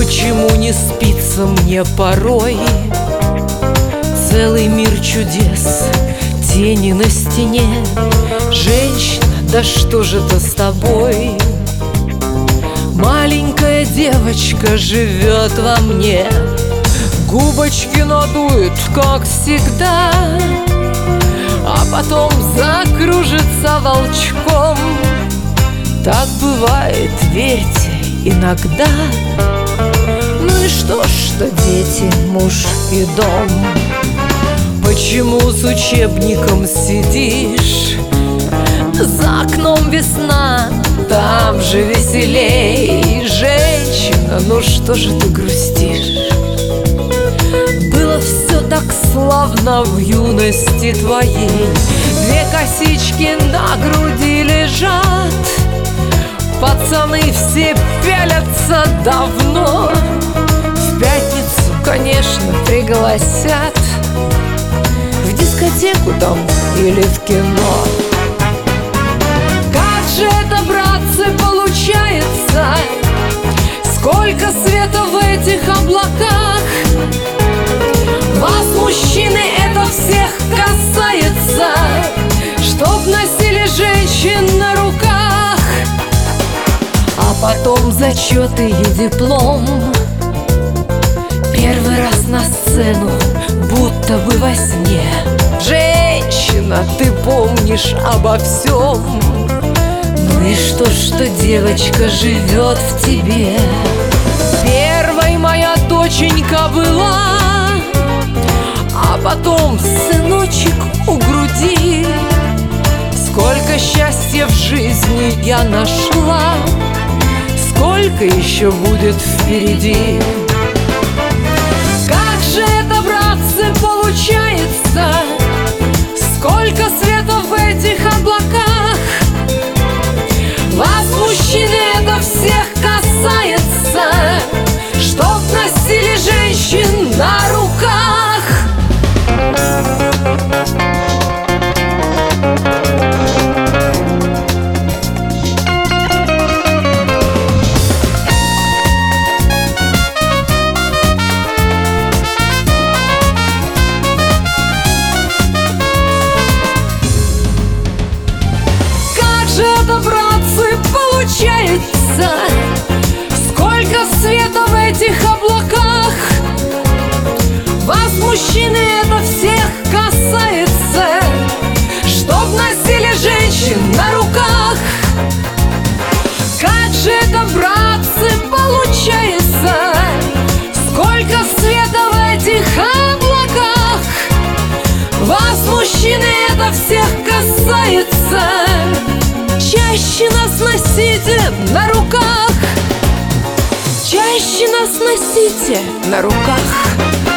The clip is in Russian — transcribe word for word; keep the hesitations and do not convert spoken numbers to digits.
Почему не спится мне порой? Целый мир чудес, тени на стене. Женщина, да что же это с тобой? Маленькая девочка живет во мне, губочки надует, как всегда, а потом закружится волчком. Так бывает, верьте, иногда. Ну и что, что дети, муж и дом? Почему с учебником сидишь? За окном весна, там же веселей. Женщина, ну что же ты грустишь? Было все так славно в юности твоей. Две косички на груди лежат, пацаны все пялятся давно. В пятницу, конечно, пригласят в дискотеку там или в кино. Как же это, братцы, получается? Сколько света в этих облаках! Вас, мужчины, это всех касается, чтоб носили женщин на руках. А потом зачеты и диплом. Первый раз на сцену, будто бы во сне. Женщина, ты помнишь обо всем. Ну и что, что девочка живет в тебе? Первой моя доченька была, а потом сыночек у груди. Сколько счастья в жизни я нашла, сколько еще будет впереди. Как же это, братцы, получается? Сколько света в этих облаках! Вас, мужчины, это всех касается, чтоб носили женщин на руках. Это, братцы, получается, сколько света в этих облаках! Вас, мужчины, это всех касается, чтоб носили женщин на руках. Как же это, братцы, получается, сколько света в этих облаках! Вас, мужчины, это всех касается. Чаще нас носите на руках, чаще нас носите на руках.